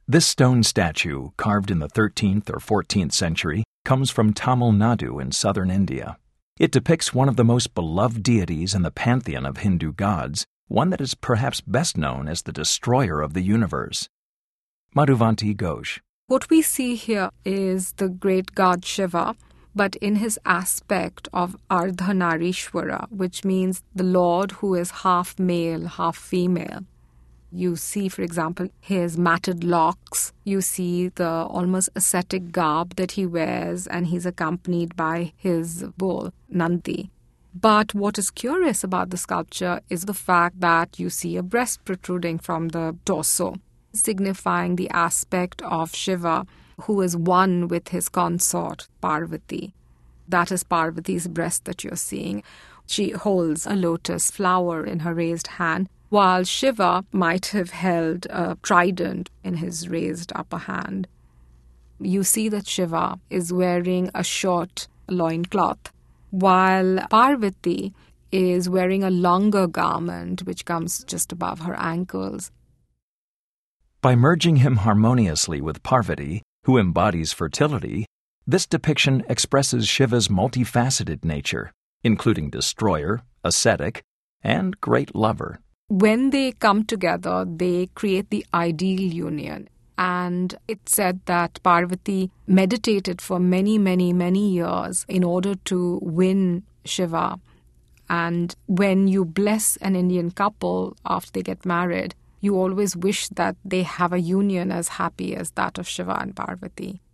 This stone statue, carved in the 13th or 14th century, comes from Tamil Nadu in southern India. It depicts one of the most beloved deities in the pantheon of Hindu gods, one that is perhaps best known as the destroyer of the universe. Madhuvanti Ghosh. What we see here is the great god Shiva, but in his aspect of Ardhanarishwara, which means the Lord who is half male, half female. You see, for example, his matted locks. You see the almost ascetic garb that he wears, and he's accompanied by his bull, Nandi. But what is curious about the sculpture is the fact that you see a breast protruding from the torso, signifying the aspect of Shiva, who is one with his consort, Parvati. That is Parvati's breast that you're seeing. She holds a lotus flower in her raised hand, while Shiva might have held a trident in his raised upper hand. You see that Shiva is wearing a short loincloth, while Parvati is wearing a longer garment which comes just above her ankles. By merging him harmoniously with Parvati, who embodies fertility, this depiction expresses Shiva's multifaceted nature, including destroyer, ascetic, and great lover. When they come together, they create the ideal union. And it's said that Parvati meditated for many, many, many years in order to win Shiva. And when you bless an Indian couple after they get married, you always wish that they have a union as happy as that of Shiva and Parvati.